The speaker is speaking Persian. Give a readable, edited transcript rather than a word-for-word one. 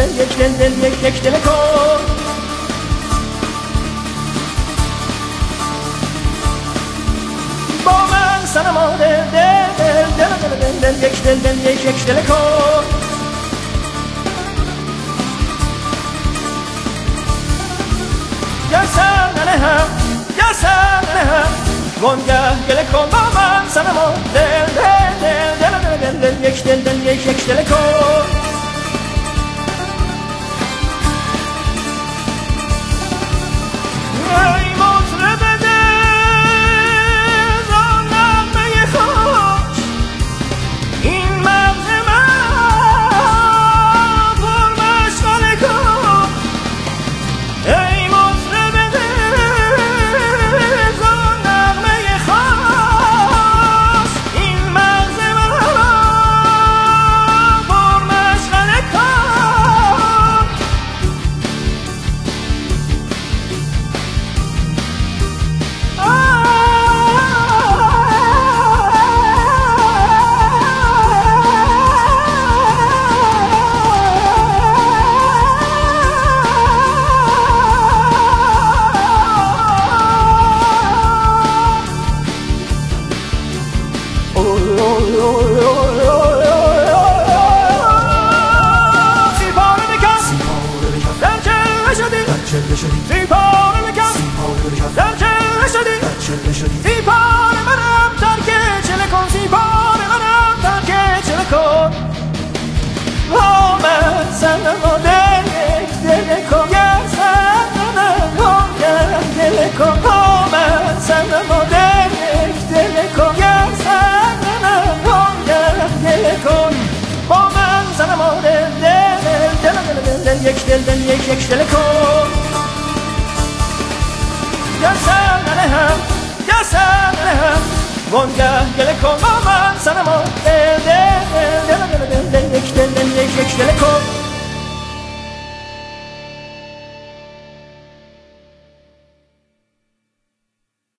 یک دل دل یک دل کن. با من صنما دل دل دل دل دل دل یک دل دل یک دل کن. یا سن هم وانگه گله کن با من صنما دل دل دل دل دل دل یک دل دل یک دل کن. ای مطرب دل آن نغمه خوش این مغز من پر مشغله کن. ای مطرب دل آن نغمه خوش این مغز من پر مشغله کن. سیپار منم ترک چله کن. سیپار منم ترک چله کن. با من صنما دل دل کن. یا صنما دل کن. با من صنما دل دل کن. یا صنما دل کن. با من صنما دل دل دل دل یک دل دل یک دل کن. یا صنما یا سن هم وانگه گله کن با من صنما دل دل دل دل دل